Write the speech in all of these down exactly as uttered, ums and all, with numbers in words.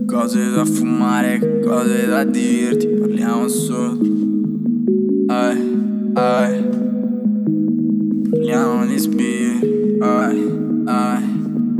Cose da fumare, cose da dirti, parliamo solo. Ai, ai, parliamo di spiriti, ai, ai.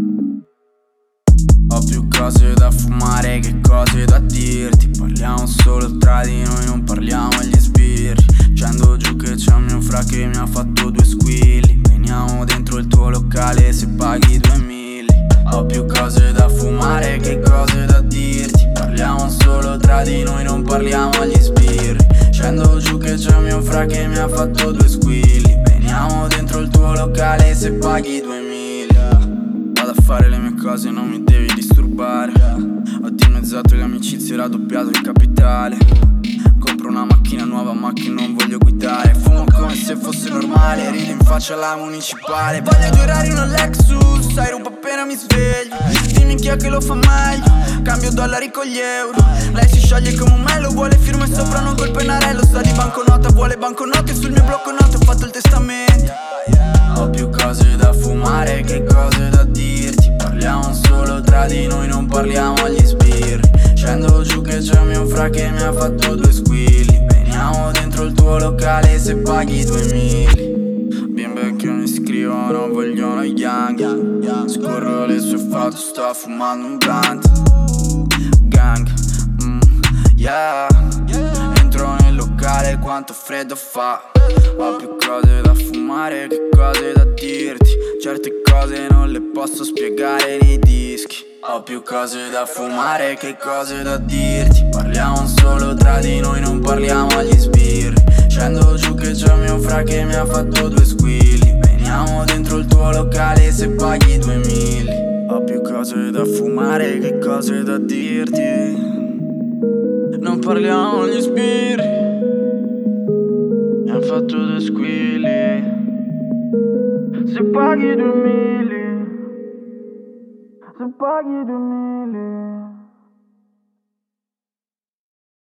Ho più cose da fumare che cose da dirti, parliamo solo tra di noi, non parliamo agli sbirri. Scendo giù che c'è un mio fra che mi ha fatto due squilli. Veniamo dentro il tuo locale se paghi due mili. Ho più cose da fumare che cose da dirti, parliamo solo tra di noi, non parliamo agli sbirri. Scendo giù che c'è un mio fra che mi ha fatto due squilli. Veniamo dentro il tuo locale se paghi due mili. Vado a fare le mie cose, non mi devi disturbare. Ho dimezzato le amicizie, raddoppiato il capitale. Compro una macchina nuova ma che non voglio guidare. Fumo come se fosse normale, rido in faccia alla municipale. Voglio girare in un Lexus, sai rubo appena mi sveglio. Dimmi chi è che lo fa meglio, cambio dollari con gli euro. Lei si scioglie come un melo, vuole firme sopra non col pennarello. Sta di banconota, vuole banconote, sul mio blocco note ho fatto il testamento. Ho più cose da fumare che cose da dirti, parliamo solo tra di noi, non parliamo agli sbirri. Scendo giù che c'è un mio fra che mi ha fatto due squilli. Veniamo dentro il tuo locale se paghi due mili. Bimbe che mi scrivono vogliono i gang. Scorro le sue foto, sto fumando un blunt. Gang, mm, yeah. Entro nel locale, quanto freddo fa. Ho più cose da fumare che cose da dirti. Certe cose non le posso spiegare nei dischi. Ho più cose da fumare che cose da dirti, parliamo solo tra di noi, non parliamo agli sbirri. Scendo giù che c'è un mio fra che mi ha fatto due squilli. Veniamo dentro il tuo locale se paghi due mili. Ho più cose da fumare che cose da dirti, non parliamo agli sbirri. Mi ha fatto due squilli, se paghi due mili, se paghi due mili.